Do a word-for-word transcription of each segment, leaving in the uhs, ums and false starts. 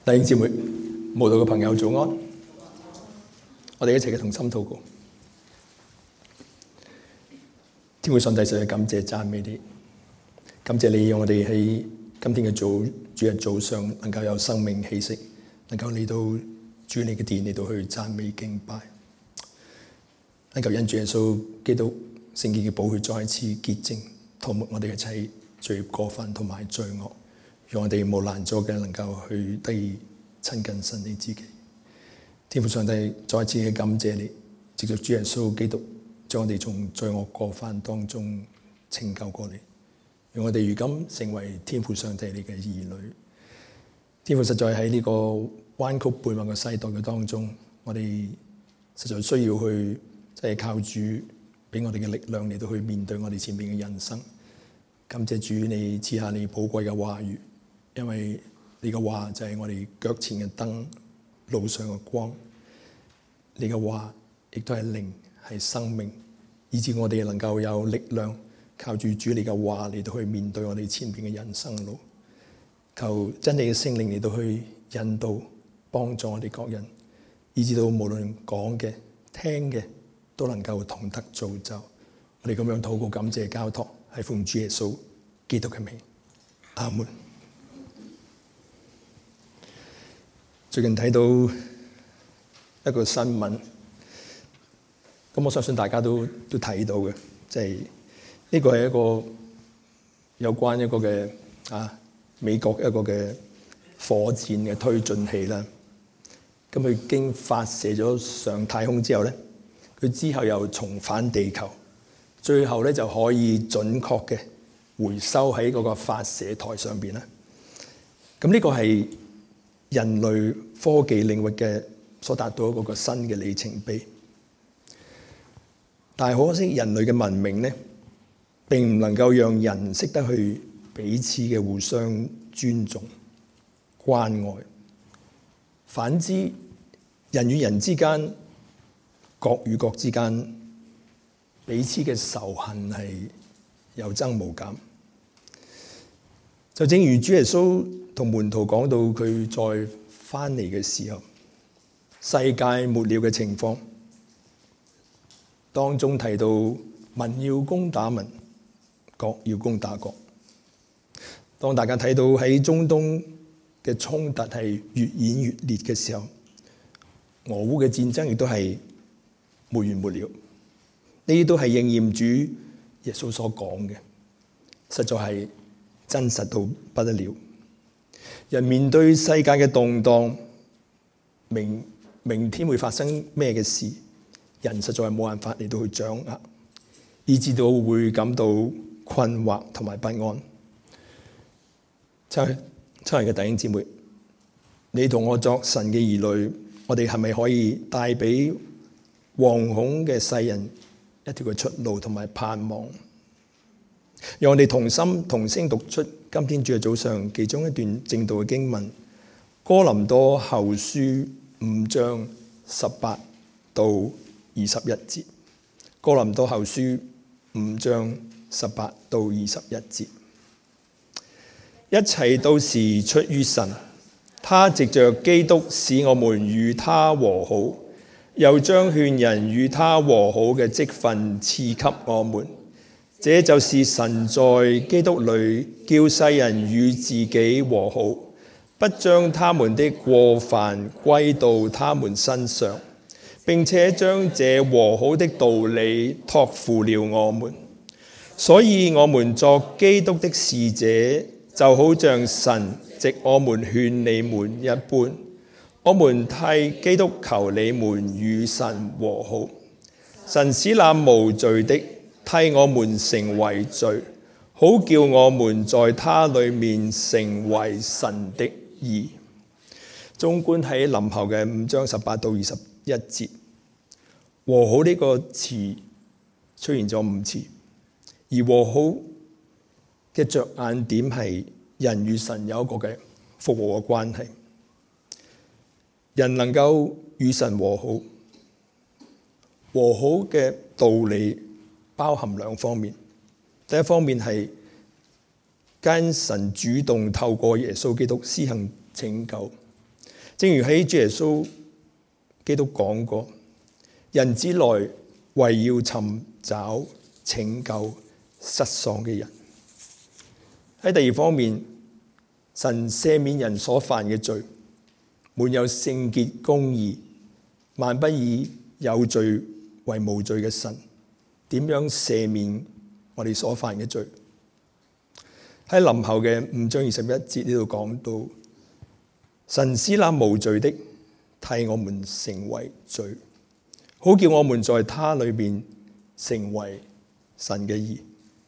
弟兄姊妹、慕道嘅朋友早安，我哋一齊嘅同心禱告。天父上帝，實在感謝讚美你，感謝你讓我哋喺今天嘅早主日早上能夠有生命氣息，能夠嚟到主你嘅殿嚟到去讚美敬拜，能夠因主耶穌基督聖潔嘅寶血再一次潔淨塗抹我哋一切罪孽過犯同埋罪惡，讓我哋無攔阻嘅能夠去得以親近神你自己。天父上帝再一次嘅感謝你，藉着主耶穌基督將我哋從罪惡過犯當中拯救過嚟，讓我哋如今成為天父上帝你嘅兒女。天父實在喺呢個彎曲悖謬嘅世代嘅當中，我哋實在需要去即係靠主俾我哋嘅力量嚟到去面對我哋前面嘅人生。感謝主你賜下你寶貴嘅話語，因為你嘅話就係我哋腳前嘅燈，路上嘅光。你嘅話亦都係靈，係生命，以致我哋能夠有力量靠住主你嘅話嚟到去面對我哋前面嘅人生路。求真理嘅聖靈嚟到去引導幫助我哋各人，以致到無論講嘅聽嘅都能夠同得造就。我哋咁樣禱告感謝交託，係奉主耶穌基督嘅名，阿門。最近睇到一個新聞，咁我相信大家都都睇到嘅，即係呢個係一個有關一個嘅啊美國一個嘅火箭嘅推進器啦。咁佢經發射咗上太空之後咧，佢之後又重返地球，最後咧就可以準確嘅回收喺嗰個發射台上邊啦。咁呢個係人類科技領域嘅所達到一個新嘅里程碑，但係可惜人類嘅文明咧，並唔能夠讓人識得去彼此嘅互相尊重、關愛。反之，人與人之間、國與國之間，彼此嘅仇恨係有增無減。就正如主耶穌同門徒講到佢再翻嚟嘅時候，世界末了嘅情況當中提到民要攻打民，國要攻打國。當大家睇到喺中東嘅衝突係越演越烈嘅時候，俄烏嘅戰爭亦都係沒完沒了。呢啲都係應驗主耶穌所講嘅，實在係真實到不得了。人面對世界嘅動盪，明明天會發生咩嘅事，人實在係冇辦法嚟到去掌握，以致到會感到困惑同埋不安。親親愛嘅弟兄姊妹，你同我作神嘅兒女，我哋係咪可以帶俾惶恐嘅世人一條嘅出路同埋盼望？讓我哋同心同聲讀出今天主日早上其中一段正道嘅經文，哥林多後書五章十八到二十一節。哥林多後書五章十八到二十一節，一切都是出於神，他藉着基督使我們與他和好，又將勸人與他和好嘅職分賜給我們。這就是神在基督裏叫世人與自己和好，不將他們的過犯歸到他們身上，並且將這和好的道理託付了我們。所以我們作基督的使者，就好像神藉我們勸你們一般，我們替基督求你們與神和好。神使那無罪的替我們成為罪，好叫我們在他裏面成為神的義。縱觀喺林後嘅五章十八到二十一節，和好呢個詞出現咗五次，而和好嘅着眼點係人與神有一個嘅復和嘅關係。人能夠與神和好，和好嘅道理包含兩方面。第一方面係跟神主動透過耶穌基督施行拯救， 正如喺主耶穌基督講過，人子來為要尋找拯救失喪嘅人。喺第二方面，神赦免人所犯嘅罪，滿有聖潔公義，萬不以有罪為無罪嘅神，點樣赦免我哋所犯嘅罪？喺林後嘅五章二十一節呢度講到，神使那無罪的替我們成為罪，好叫我們在他裏面成為神嘅義。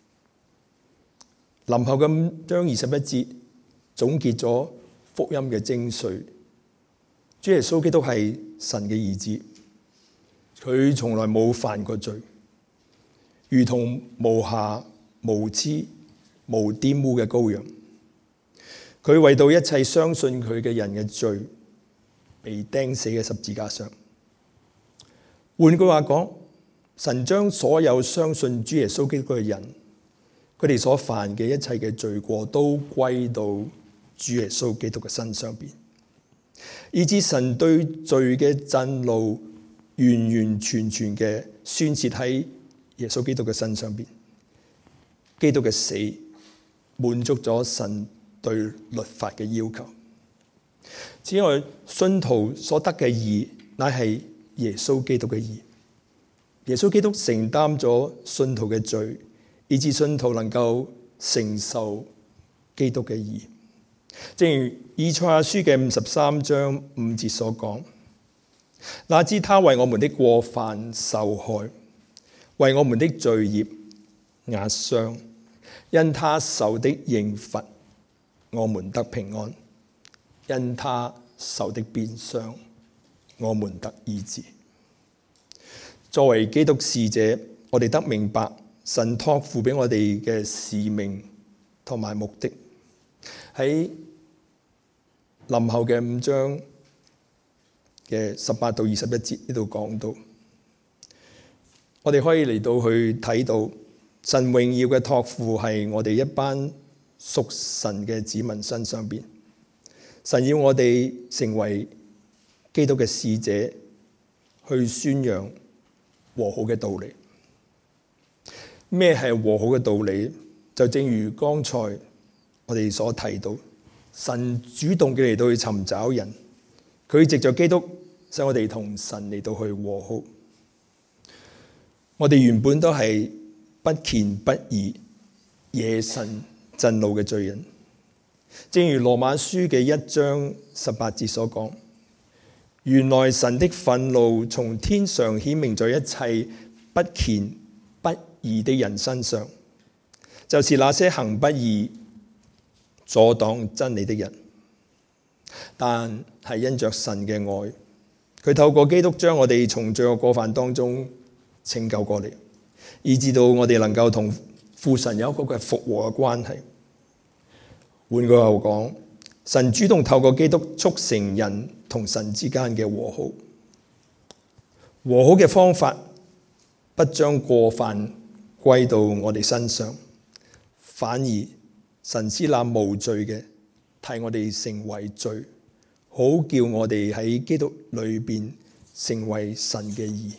林後嘅五章二十一節總結咗福音嘅精髓。主耶穌基督係神嘅兒子，佢從來冇犯過罪，如同無瑕無疵無玷污嘅羔羊。佢為到一切相信佢嘅人嘅罪，被釘死喺十字架上。換句話講，神將所有相信主耶穌基督嘅人，佢哋所犯嘅一切嘅罪過，都歸到主耶穌基督嘅身上邊，以致神對罪嘅震怒完完全全嘅宣泄喺耶穌基督嘅身上邊。基督嘅死滿足咗神對律法嘅要求。此外，信徒所得嘅義，乃係耶穌基督嘅義。耶穌基督承擔咗信徒嘅罪，以致信徒能夠承受基督嘅義。正如以賽亞書嘅五十三章五節所講，那知他為我們的過犯受害，為我們的罪孽壓傷，因他受的刑罰，我們得平安；因他受的鞭傷，我們得醫治。作為基督使者，我哋得明白神託付俾我哋嘅使命同埋目的。喺林後嘅五章嘅十八到二十一節呢度講到，我哋可以嚟到去睇到神榮耀嘅託付係我哋一班屬神嘅子民身上邊。神要我哋成為基督嘅使者，去宣揚和好嘅道理。咩係和好嘅道理？就正如剛才我哋所提到，神主動嘅嚟到去尋找人，佢藉着基督使我哋同神嚟到去和好。我哋原本都係不虔不義、惹神震怒嘅罪人。正如羅馬書嘅一章十八節所講，原來神的憤怒從天上顯明在一切不虔不義的人身上，就是那些行不義阻擋真理的人。但係因着神嘅愛，佢透過基督將我哋從罪惡過犯當中拯救過嚟，以致到我哋能夠同父神有一個嘅復和嘅關係。換句話講，神主動透過基督促成人同神之間嘅和好。和好嘅方法不將過犯歸到我哋身上，反而神使那無罪嘅替我哋成為罪，好叫我哋喺基督裏邊成為神嘅義。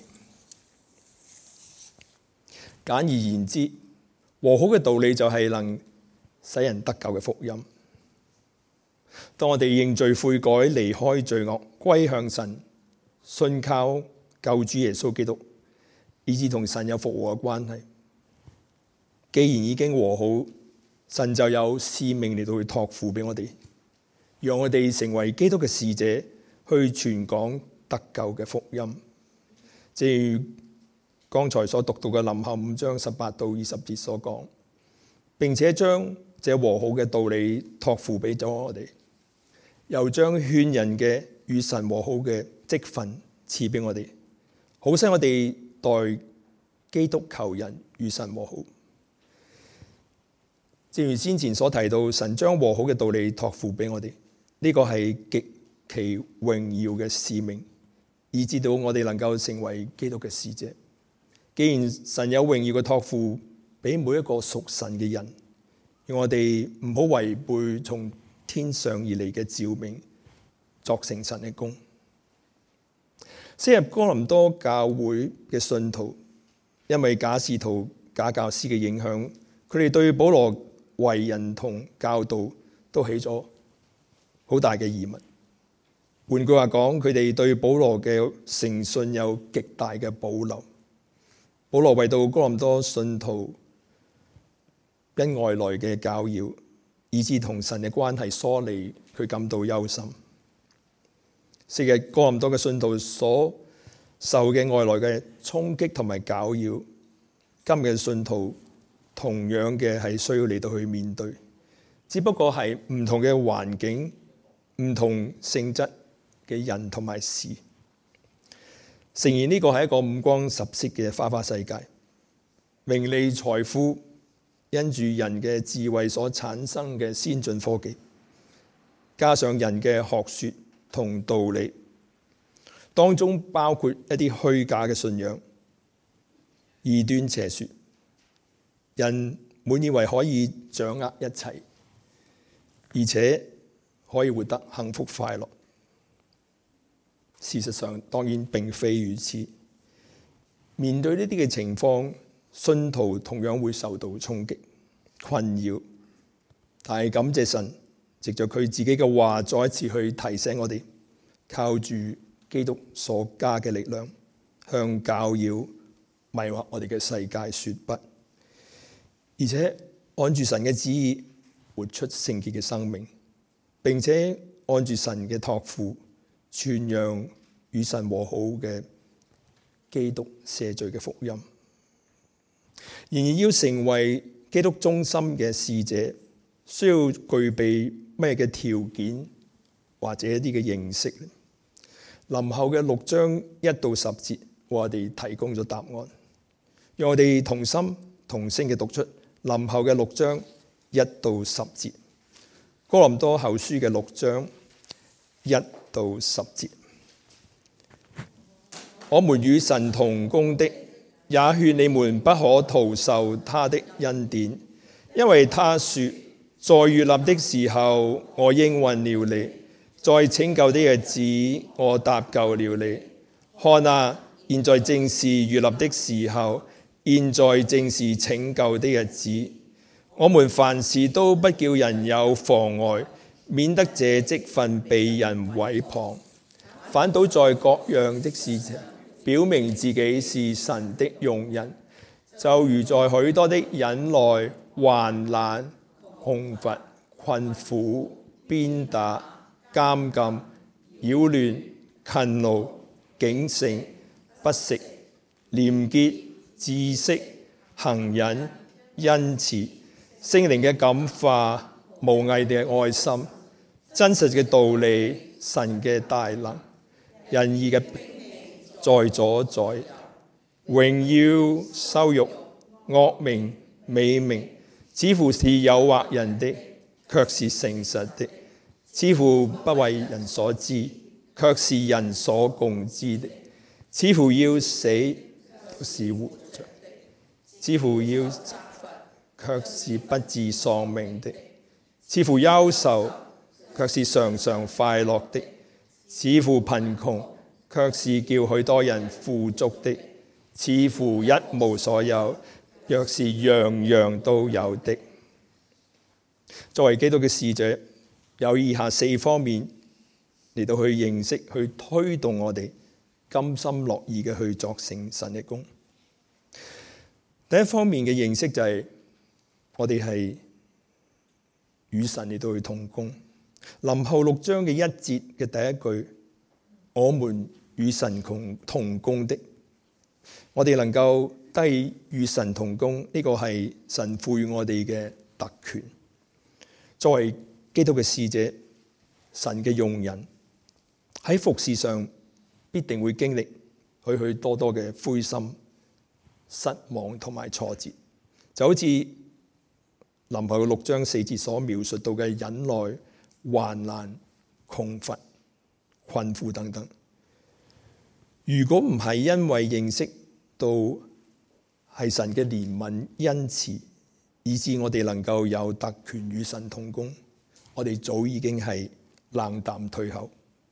簡而言之，和好嘅道理就係能使人得救嘅福音。當我哋認罪悔改，離開罪惡，歸向神，信靠救主耶穌基督，以致同神有復和嘅關係。既然已經和好，神就有使命嚟到去託付俾我哋，讓我哋成為基督嘅使者，去傳講得救嘅福音。正如剛才所讀到嘅林後五章十八到二十節所講，並且將這和好嘅道理託付俾咗我哋，又將勸人嘅與神和好嘅職分賜俾我哋，好使我哋代基督求人與神和好。正如先前所提到，神將和好嘅道理託付俾我哋，呢個係極其榮耀嘅使命，以致到我哋能夠成為基督嘅使者。既然神有榮耀嘅託付俾每一個屬神嘅人，讓我哋唔好違背從天上而嚟嘅召命， 作成神嘅工。昔日哥林多教會嘅信徒，因為假使徒、假教師嘅影響，佢哋對保羅為人同教導都起咗好大嘅疑問。換句話講，佢哋對保羅嘅誠信有極大嘅保留。保羅為到哥林多信徒因外來嘅教擾，以致同神嘅關係疏離，佢感到憂心。昔日哥林多嘅信徒所受嘅外來嘅衝擊同埋攪擾，今日嘅信徒同樣嘅係需要嚟到去面對，只不過係唔同嘅環境、唔同性質嘅人同埋事。誠然，呢個係一個五光十色嘅花花世界，名利財富因住人嘅智慧所產生嘅先進科技，加上人嘅學說同道理，當中包括一啲虛假嘅信仰、異端邪說，人滿以為可以掌握一切，而且可以活得幸福快樂。事實上當然並非如此。面對呢啲嘅情況，信徒同樣會受到衝擊、困擾，但係感謝神，藉着佢自己嘅話再一次去提醒我哋，靠住基督所加嘅力量，向攪擾迷惑我哋嘅世界說不，而且按住神嘅旨意活出聖潔嘅生命，並且按住神嘅託付傳揚與神和好嘅基督赦罪嘅福音。然而要成為基督中心嘅使者，需要具備咩嘅條件或者一啲嘅認識？林後嘅六章一到十節為我哋提供咗答案，讓我哋同心同聲嘅讀出林後嘅六章一到十節。哥林多後書嘅六章一到十節，我們與神同工的，也勸你們不可徒受他的恩典，因為他說，在悅納的時候，我應允了你；在拯救的日子，我搭救了你。看啊，現在正是悅納的時候，現在正是拯救的日子。我們凡事都不叫人有妨礙，免得這職分被人毀謗，反倒在各樣的事情表明自己是神的用人，就如在許多的忍耐、患難、窮乏、困苦、鞭打、監禁、擾亂、勤勞、警醒、不食、廉潔、知識、恒忍、恩慈、聖靈嘅感化、無偽嘅愛心、真實嘅道理、神嘅大能、仁義嘅在左在右、榮耀、羞辱、惡名、美名，似乎是誘惑人的，卻是誠實的；似乎不為人所知，卻是人所共知的；似乎要死，是活着；似乎要卻是不致喪命的；似乎憂愁，卻是常常快樂的；似乎貧窮，卻是叫許多人富足的；似乎一無所有，若是樣樣都有的。作為基督嘅使者，有以下四方面嚟到去認識，去推動我哋甘心樂意嘅去作成神嘅工。第一方面嘅認識就係我哋係與神嚟到去同工。林後六章嘅一節嘅第一句，我們與神同同工的，我哋能夠得以與神同工，呢個係神賦予我哋嘅特權。作為基督嘅使者，神嘅用人喺服事上必定會經歷許許多多嘅灰心、失望同埋挫折，就好似林後六章四節所描述到嘅忍耐、患難、窮乏、困苦等等。如果唔係因為認識到係神嘅憐憫恩慈，以致我哋能夠有特權與神同工，我哋早已經係冷淡退後，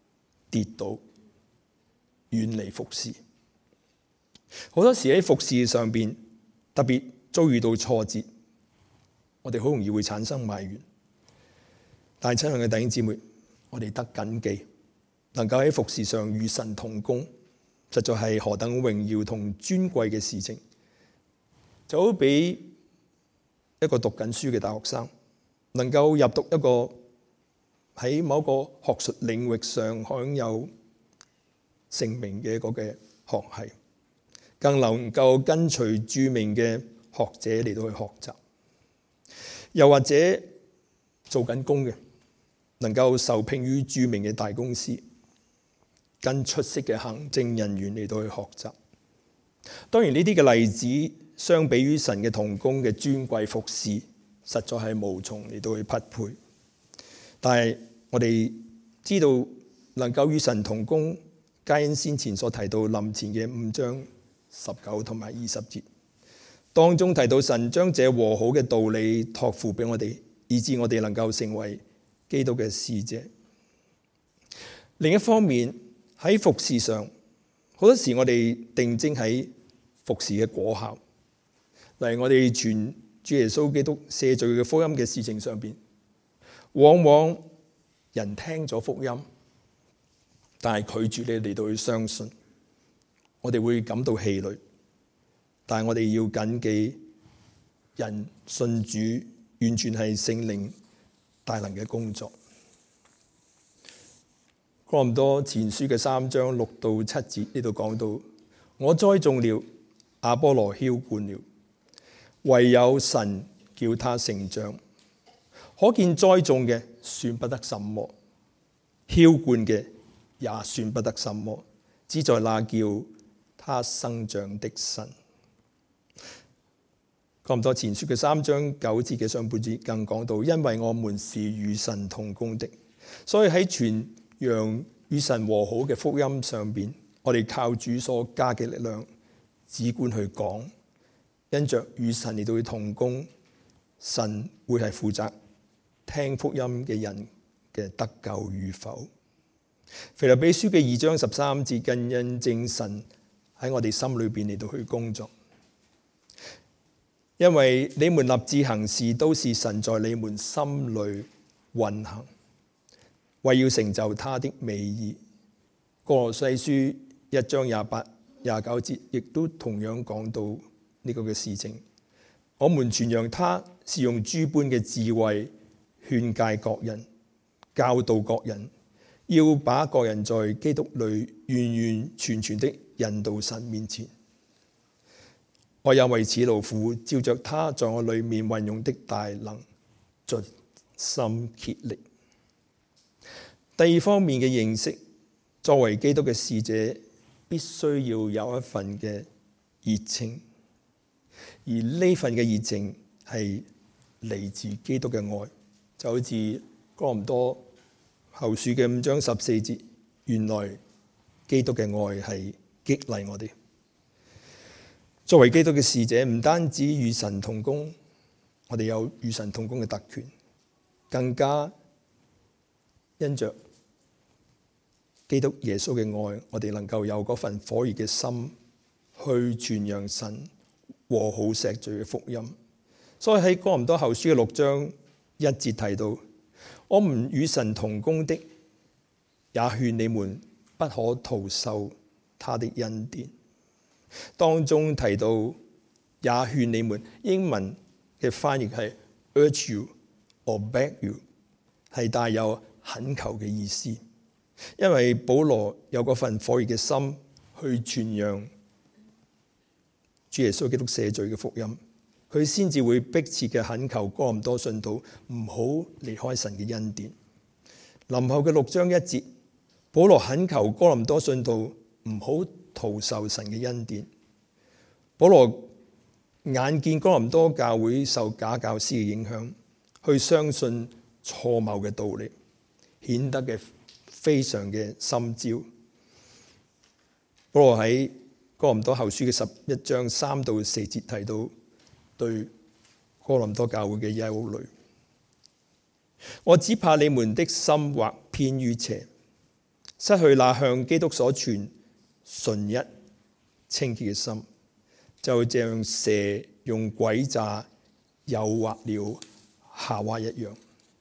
跌倒，遠離服侍。好多時喺服侍上邊，特別遭遇到挫折，我哋好容易會產生埋怨。但係親愛嘅弟兄姊妹，我哋得謹記，能夠喺服侍上與神同工，實在係何等榮耀同尊貴嘅事情。就好比一個讀緊書嘅大學生，能夠入讀一個喺某個學術領域上享有盛名嘅一個嘅學系，更能夠跟隨著名嘅學者嚟到去學習，又或者做緊工嘅，能夠受聘於著名嘅大公司，跟出色嘅行政人員嚟到去學習。當然呢啲嘅例子，相比於神嘅同工嘅尊貴服侍，實在係無從嚟到去匹配。但係我哋知道，能夠與神同工，皆因先前所提到林前嘅五章十九同埋二十節當中提到，神將這和好嘅道理託付俾我哋，以致我哋能夠成為基督嘅使者。另一方面，喺服侍上，好多時我哋定睛喺服侍嘅果效，例如我哋傳主耶穌基督赦罪嘅福音嘅事情上邊，往往人聽咗福音，但係拒絕你嚟到去相信，我哋會感到氣餒。但係我哋要謹記，人信主完全係聖靈大能嘅工作。哥林多前書嘅三章六到七節呢度講到，我栽種了，亞波羅澆灌了，唯有神叫他成長。可見栽種嘅算不得什麼，澆灌嘅也算不得什麼，只在那叫他生長的神。哥林多前書嘅三章九節嘅上半節更講到，因為我們是與神同工的，所以喺傳揚與神和好嘅福音上邊，我哋靠主所加嘅力量，只管去講。因着與神嚟到去同工，神會係負責聽福音嘅人嘅得救與否。腓立比書嘅二章十三節更印證神喺我哋心裏邊嚟到去工作。因為你們立志行事，都是神在你們心裏運行，為要成就他的美意。歌羅西書一章廿八、廿九節亦都同樣講到呢個嘅事情。我們傳揚他是用諸般嘅智慧勸誡各人、教導各人，要把各人在基督裏完完全全的引到神面前。我也為此勞苦，照着他在我裏面運用的大能，盡心竭力。第二方面嘅認識，作為基督嘅使者，必須要有一份嘅熱情，而呢份嘅熱情係嚟自基督嘅愛，就好似哥林多後書嘅五章十四節，原來基督嘅愛係激勵我哋。作為基督嘅使者，唔單止與神同工，我哋有與神同工嘅特權，更加因着基督耶穌嘅愛，我哋能夠有嗰份火熱嘅心去傳揚神和好赦罪嘅福音。所以喺哥林多後書嘅六章一節提到，我們與神同工的，也勸你們不可徒受他的恩典。當中提到也勸你們，英文嘅翻譯係 urge you or beg you， 係帶有懇求嘅意思。因為保羅有嗰份火熱嘅心去傳揚主耶穌基督赦罪嘅福音，佢先至會迫切嘅懇求哥林多信徒唔好離開神嘅恩典。林後嘅六章一節，保羅懇求哥林多信徒唔好徒受神嘅恩典。保羅眼見哥林多教會受假教師嘅影響，去相信錯謬嘅道理，顯得嘅非常嘅心焦。保羅喺哥林多後書嘅十一章三到四節提到對哥林多教會嘅憂慮。我只怕你們的心或偏於邪， 失去那向基督所存純一清潔嘅心，就像蛇用詭詐誘惑了夏娃一樣。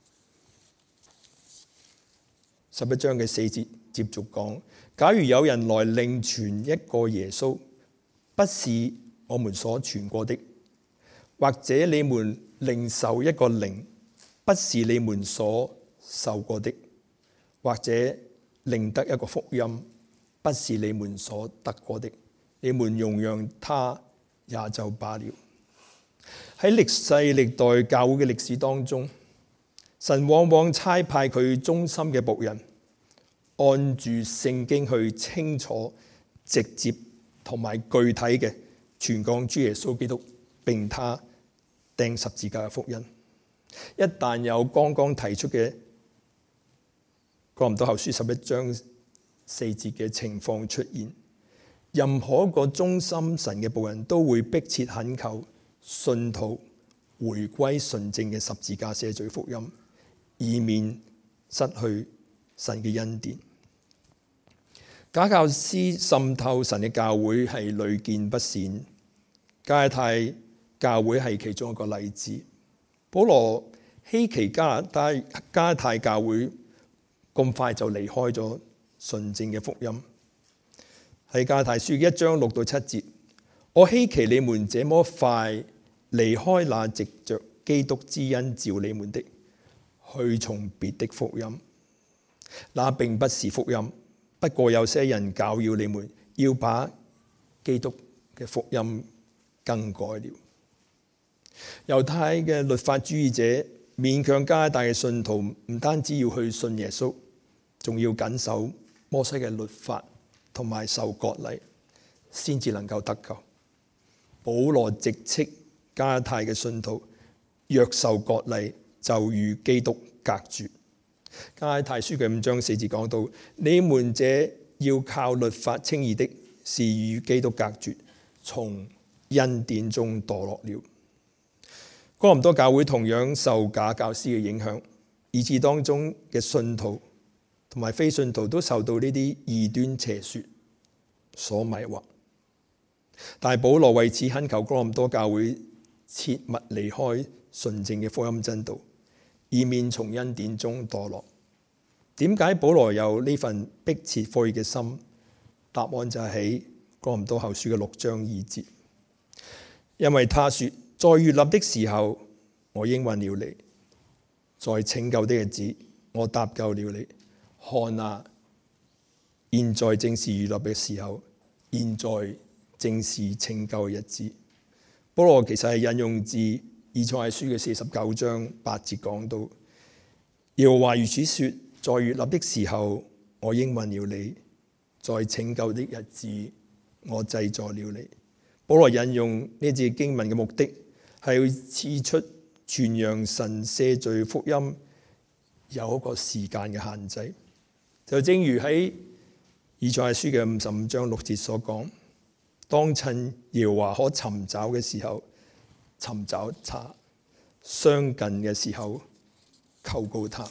十一章嘅四節接續講：假如有人來另傳一個耶穌，不是我們所傳過的，或者你們另受一個靈，不是你們所受過的，或者另得一個福音，不是你們所得過的，你們容讓他也就罷了。喺歷世歷代教會嘅歷史當中，神往往差派佢忠心嘅僕人，按住聖經去清楚、直接同埋具體嘅傳講主耶穌基督並他釘十字架嘅福音。一旦有剛剛提出嘅哥林多後書十一章四節嘅情況出現，任何一個忠心神嘅僕人都會迫切懇求信徒回歸純正嘅十字架赦罪福音，以免失去神嘅恩典。假教師滲透神嘅教會係屢見不鮮，加拉太教會係其中一個例子。保羅希奇加拿大加拉太教會咁快就離開咗純正嘅福音。喺加拉太書一章六到七節，我希奇你們這麼快離開那藉着基督之恩召你們的，去從別的福音。那並不是福音，不過有些人教擾你們，要把基督嘅福音更改了。猶太嘅律法主義者勉強加拉太嘅信徒，唔單止要去信耶穌，仲要謹守摩西嘅律法同埋受割禮，先至能夠得救。保羅直斥加拉太嘅信徒若受割禮，就與基督隔絕。加拉太書嘅五章四節講到：你們這要靠律法稱義的，是與基督隔絕，從恩典中墮落了。哥林多教會同樣受假教師嘅影響，以致當中嘅信徒同埋非信徒都受到呢啲異端邪說所迷惑。但係保羅為此懇求哥林多教會切勿離開純正嘅福音真道，以免從恩典中墮落。點解保羅有呢份迫切悔嘅心？答案就係喺哥林多後書嘅六章二節，因為他說：在悅納的時候，我應允了你；在拯救的日子，我搭救了你。看啊，現在正是悅納嘅時候，現在正是拯救嘅日子。保羅其實係引用自以賽亞書嘅四十九章八節講到：耶和華如此說，在悅納的時候，我應允了你；在拯救的日子，我濟助了你。保羅引用呢節經文嘅目的，係要指出傳揚神赦罪福音有一個時間嘅限制。就正如喺以賽亞書嘅五十五章六節所講：當趁耶和華可尋找嘅時候尋找他，相近嘅時候求告他。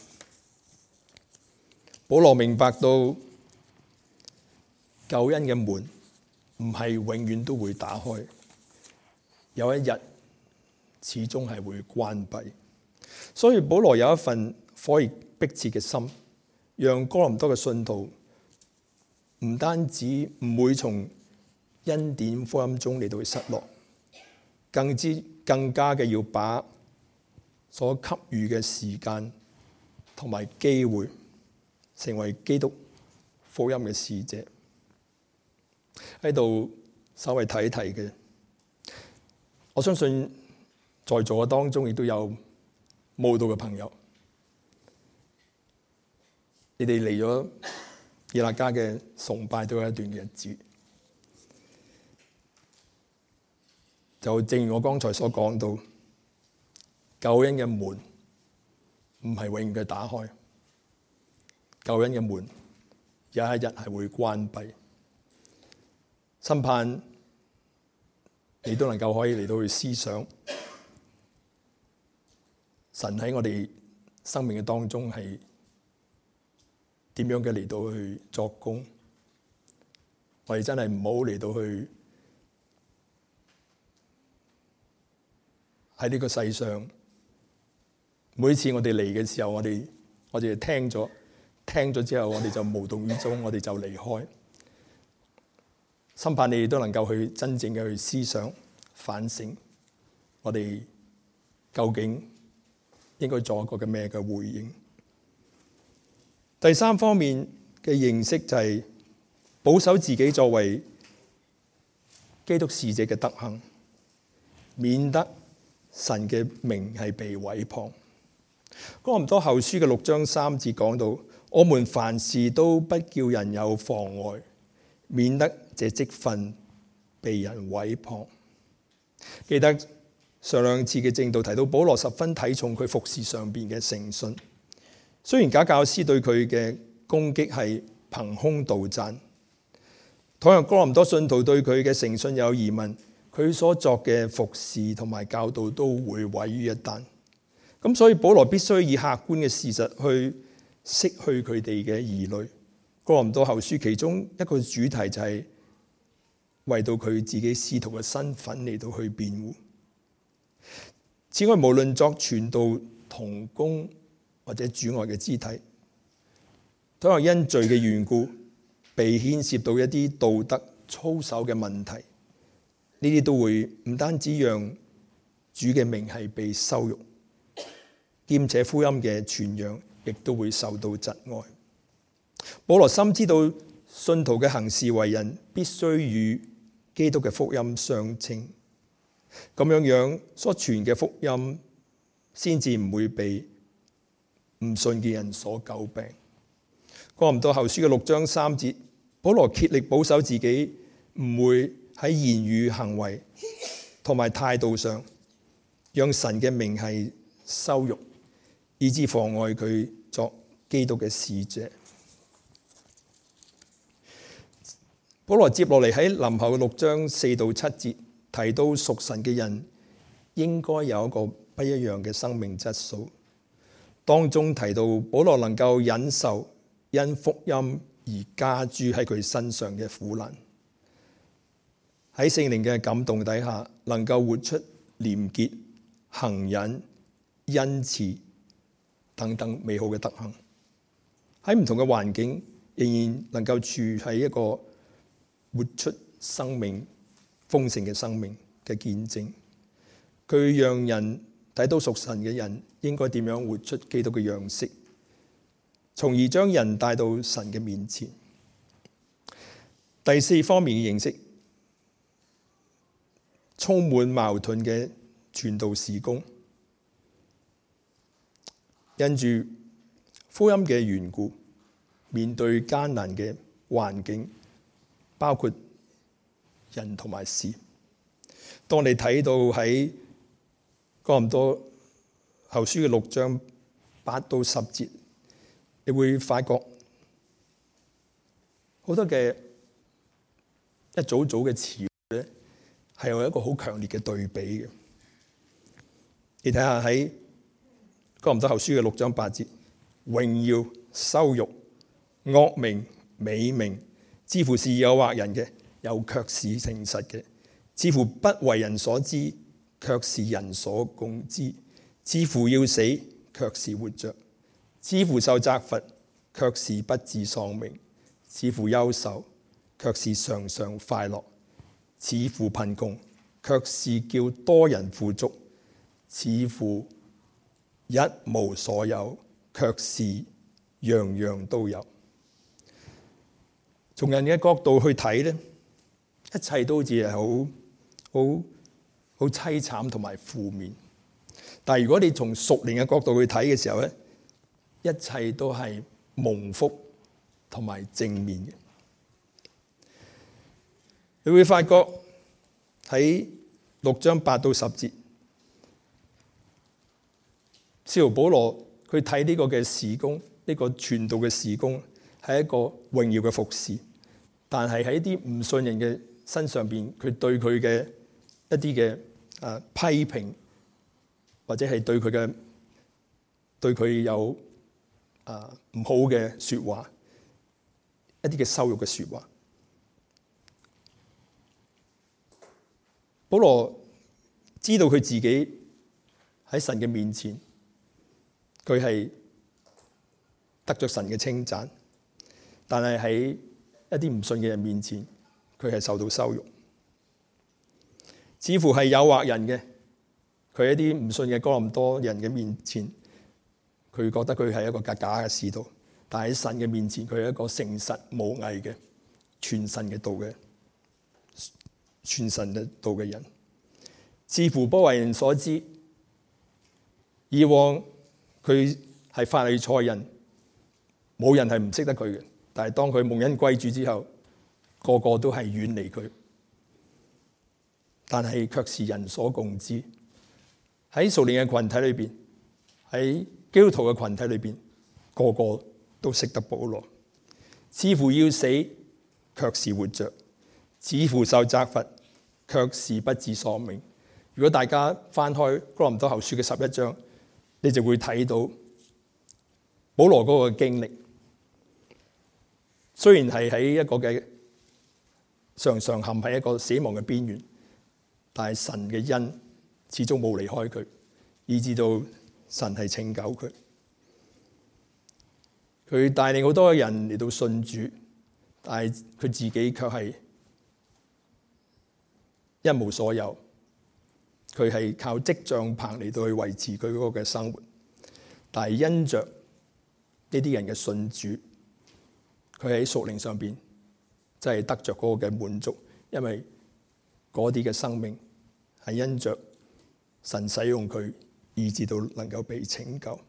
保羅明白到救恩嘅門唔係永遠都會打開，有一日始終係會關閉。所以保羅有一份火熱迫切嘅心，讓哥林多嘅信徒唔單止唔會從恩典福音中嚟到失落，更之更加嘅要把所給予嘅時間同埋機會，成為基督福音嘅使者。喺度稍微睇一睇嘅，我相信在座嘅當中亦都有慕道嘅朋友，你哋嚟咗以勒家嘅崇拜都有一段嘅日子。就正如我剛才所講到，救恩嘅門唔係永遠嘅打開，救恩嘅門有一日係會關閉。深盼你都能夠可以嚟到去思想，神喺我哋生命嘅當中係點樣嘅嚟到去作工。我哋真係唔好嚟到去喺呢個世上，每次我哋嚟嘅時候，我哋我哋聽咗聽咗之後，我哋就無動於衷，我哋就離開。深盼你哋都能夠去真正嘅去思想反省，我哋究竟應該做一個嘅咩嘅回應？第三方面嘅認識就係保守自己作為基督使者嘅德行，免得神嘅名係被毀謗。哥林多後書嘅六章三節講到：我們凡事都不叫人有妨礙，免得這職分被人毀謗。記得上兩次嘅證道提到，保羅十分睇重佢服事上邊嘅誠信。雖然假教師對佢嘅攻擊係憑空杜撰，倘若哥林多信徒對佢嘅誠信有疑問，佢所作嘅服事同埋教導都會毀於一旦。咁所以保羅必須以客觀嘅事實去釋去佢哋嘅疑慮。哥林多後書其中一個主題就係為到佢自己使徒嘅身份嚟到去辯護。此外，無論作傳道同工或者主外嘅肢體，都係因罪嘅緣故被牽涉到一啲道德操守嘅問題，呢啲都會唔單止讓主嘅名係被羞辱，兼且福音嘅傳揚亦都會受到窒礙。保羅深知道信徒嘅行事為人必須與基督嘅福音相稱，咁樣樣所傳嘅福音先至唔會被唔信嘅人所詬病。哥林多後書嘅六章三節，保羅竭力保守自己唔會喺言語行為同埋態度上讓神嘅名係羞辱，以致妨礙佢作基督嘅使者。保羅接落嚟喺林後六章四到七節提到屬神嘅人應該有一個不一樣嘅生命質素。當中提到保羅能夠忍受因福音而加諸喺佢身上嘅苦難，喺聖靈嘅感動底下，能夠活出廉潔、恆忍、恩慈等等美好嘅德行。喺唔同嘅環境，仍然能夠處喺一個活出生命豐盛嘅生命嘅見證。佢讓人睇到屬神嘅人應該點樣活出基督嘅樣式，從而將人帶到神嘅面前。第四方面嘅認識，充滿矛盾嘅傳道事工，因住福音嘅緣故，面對艱難嘅環境，包括人同埋事。當你睇到喺哥林多後書嘅六章八到十節，你會發覺好多嘅一組組嘅詞咧，係有一個好強烈嘅對比嘅。你睇下喺哥林多後書嘅六章八節，榮耀、羞辱、惡名、美名，似乎是誘惑人嘅，又卻是誠實嘅；似乎不為人所知，卻是人所共知；似乎要死，卻是活着；似乎受責罰，卻是不致喪命；似乎憂愁，卻是常常快樂；似乎貧窮，卻是叫多人富足；似乎一無所有，卻是樣樣都有。從人嘅角度去睇咧，一切都好似係好好好淒慘同埋負面。但係如果你從屬靈嘅角度去睇嘅時候咧，一切都係蒙福同埋正面嘅。你會發覺喺六章八到十節，使徒保羅佢睇呢個嘅事工，呢個傳道嘅事工係一個榮耀嘅服事。但係喺啲唔信人嘅身上邊，佢對佢嘅一啲嘅誒批評，或者係對佢嘅對佢有誒唔好嘅說話， 一啲嘅羞辱嘅說話。保羅知道佢自己喺神嘅面前，佢係得咗神嘅稱讚，但係喺一啲唔信嘅人面前，佢係受到羞辱，似乎係誘惑人嘅。佢喺一啲唔信嘅哥林多人嘅面前，佢覺得佢係一個假假嘅使徒，但喺神嘅面前，佢係一個誠實無偽嘅傳神嘅道嘅傳神嘅道嘅人，似乎不為人所知。以往佢係法利賽人，冇人係唔識得佢嘅。但係當佢蒙恩歸主之後，個個都係遠離佢。但係卻是人所共知，喺屬靈嘅群體裏邊，喺基督徒嘅群體裏邊，個個都識得保羅。似乎要死，卻是活着；似乎受責罰，卻是不知喪命。如果大家翻開哥林多後書嘅十一章，你就會睇到保羅嗰個經歷。雖然係喺一個嘅常常陷喺一個死亡嘅邊緣，但係神嘅恩始終冇離開佢，以至到神係拯救佢。佢帶領好多人嚟到信主，但係佢自己卻係一無所有。佢係靠織帳棚嚟到去維持佢嗰個嘅生活，但係因着呢啲人嘅信主，佢喺屬靈上邊真係得着嗰個嘅滿足，因為嗰啲嘅生命係因着神使用佢，以至到能夠被拯救。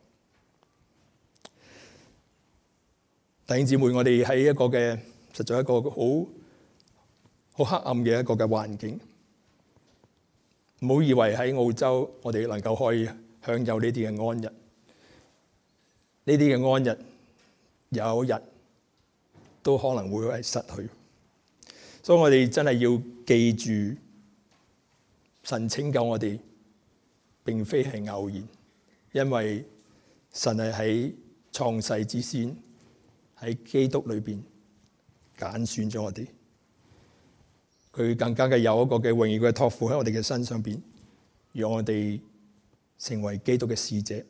弟兄姊妹，我哋喺一個嘅實在一個好好黑暗嘅一個嘅環境。唔好以為喺澳洲我哋能夠可以享有呢啲嘅安逸，呢啲嘅安逸有一日都可能會係失去。所以我哋真係要記住，神拯救我哋並非係偶然，因為神係喺創世之先喺基督裏邊揀選咗我哋。佢更加嘅有一個嘅榮耀嘅託付喺我哋嘅身上邊，讓我哋成為基督嘅使者。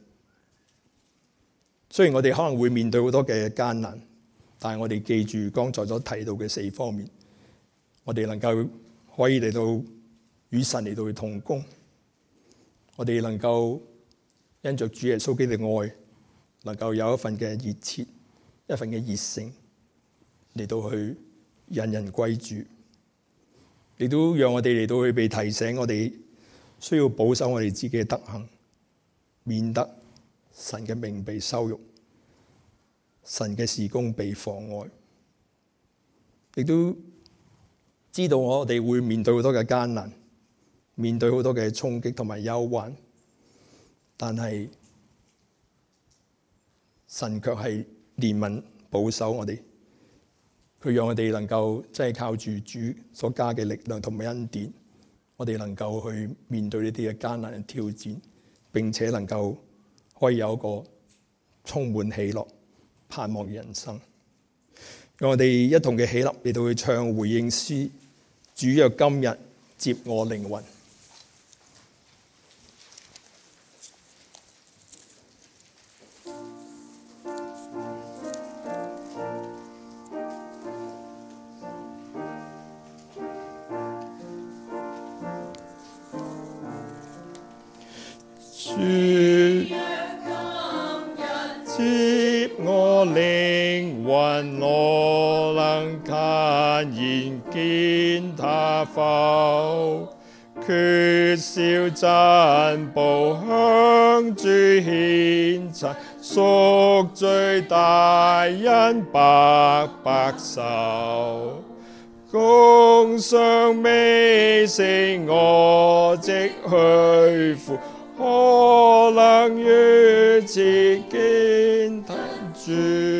雖然我哋可能會面對好多嘅艱難，但係我哋記住剛才所提到嘅四方面，我哋能夠可以嚟到與神嚟到去同工，我哋能夠因着主耶穌基督嘅愛，能夠有一份嘅熱切，一份嘅熱誠嚟到去引人歸主。亦都讓我哋嚟到去被提醒，我哋需要保守我哋自己嘅德行，免得神嘅名被羞辱，神嘅事工被妨礙。亦都知道我哋會面對好多嘅艱難，面對好多嘅衝擊同埋憂患，但係神卻係憐憫保守我哋。佢讓我哋能夠真係靠住主所加嘅力量同埋恩典，我哋能夠去面對呢啲嘅艱難嘅挑戰，並且能夠可以有一個充滿喜樂、盼望嘅人生。讓我哋一同嘅喜樂嚟到去唱回應詩，主若今日接我靈魂。 主若今日接我靈魂，我能坦然見他否？缺少珍寶向主獻陳，贖罪大恩白白受。供上美食我即去付，可能如此見他主，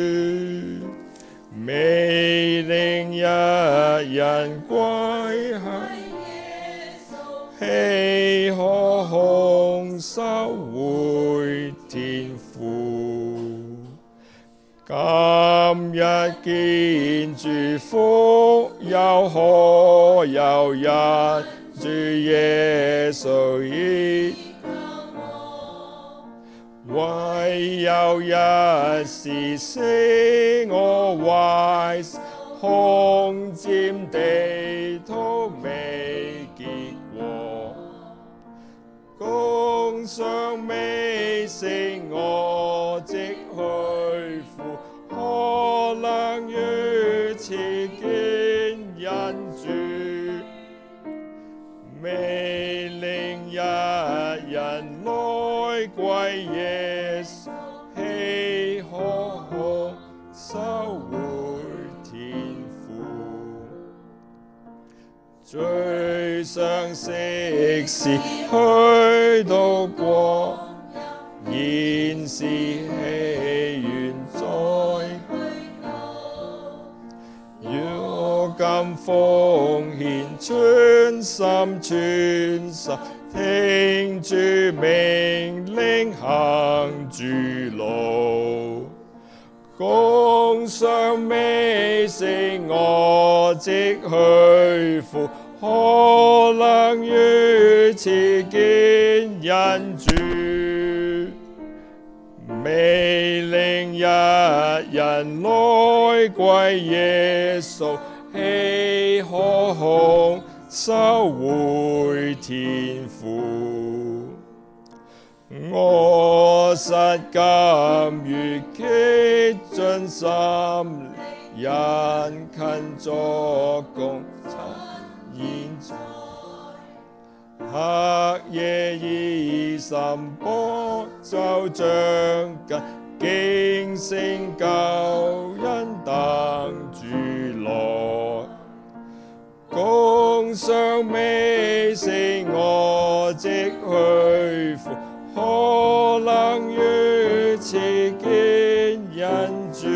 未令一人歸向耶穌，豈可空手回天父？今日見主福，又可有日主耶穌已唯有一事使我懷空佔地土未結果，工商未成我即去父，可能如此見恩主，未令一人來歸耶穌，豈可空收回天父？最相識時去到過，現時戲院再如今奉獻全心全心，聽主命令行主路，工商未成我即去父，可能如此見恩主，未令一人來歸耶穌，豈可空收回天父？我實甘於竭盡心力，殷勤作工，現在黑夜已深薄，就像緊警醒救恩等主來，工商未成我即去父，可能如此見恩主，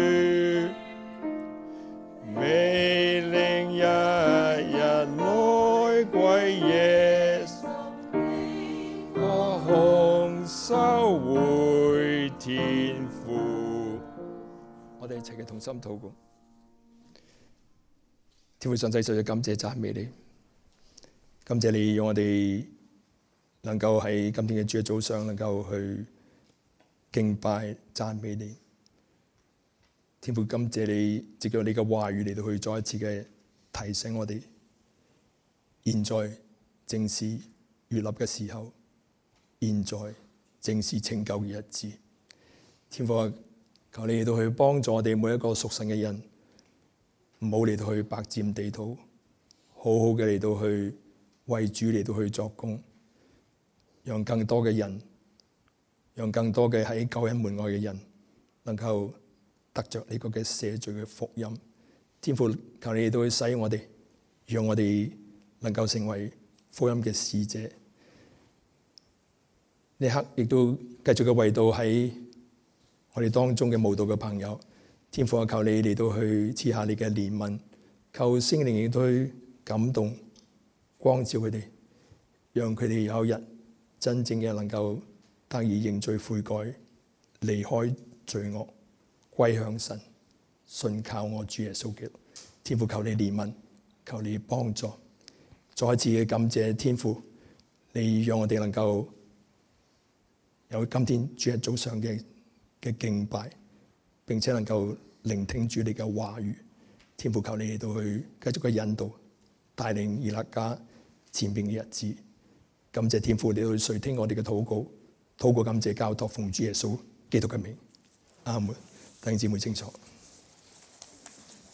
未令一人來歸耶穌，可空收回天父。 我哋一齊嘅同心禱告。天父上帝，實在感謝讚美你，感謝你讓我哋能夠喺今天嘅主日早上能夠去敬拜讚美你。天父，感謝你藉著你嘅話語嚟到去再一次嘅提醒我哋，現在正是悅納嘅時候，現在正是拯救嘅日子。天父啊，求你嚟到去幫助我哋每一個屬神嘅人，唔好嚟到去白佔地土，好好嘅嚟到去為主嚟到去作工，讓更多嘅人，讓更多嘅喺救恩門外嘅人，能夠得着呢個嘅赦罪嘅福音。天父，求你嚟到去使我哋，讓我哋能夠成為福音嘅使者。呢刻亦都繼續嘅為到喺我哋當中嘅慕道嘅朋友，天父啊，求你嚟到去賜下你嘅憐憫，求聖靈亦都去感動光照佢哋，讓佢哋有一日真正嘅能夠得以認罪悔改，離開罪惡，歸向神，信靠我主耶穌基督。天父，求你憐憫，求你幫助，再一次嘅感謝天父，你讓我哋能夠有今天主日早上嘅嘅敬拜，並且能夠聆聽主你嘅話語。天父，求你嚟到去繼續嘅引導，帶領以勒家前邊嘅日子。感謝天父，你去垂聽我哋嘅禱告，禱告感謝交託奉主耶穌基督嘅名，阿門。弟兄姊妹清楚。